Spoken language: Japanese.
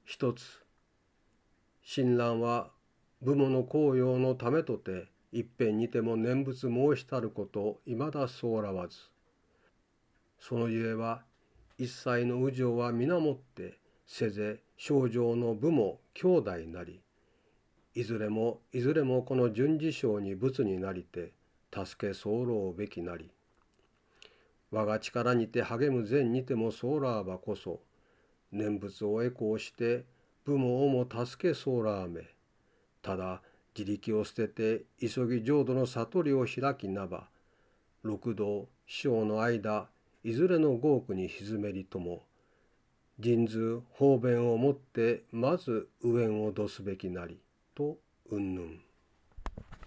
一つ、親鸞は部母の公用のためとて一遍にても念仏申したることいまだそうらわず、そのゆえは一切の右上は皆もってせぜ正常の部も兄弟なり、いずれもこの順次章に仏になりて助け候べきなり、我が力にて励む善にてもそうらばこそ、念仏を得行して部母をも助けそうらめ、ただ自力を捨てて急ぎ浄土の悟りを開きなば、六道四生の間いずれの業苦に沈めりとも、人図方便をもってまず右縁をどすべきなりと云々。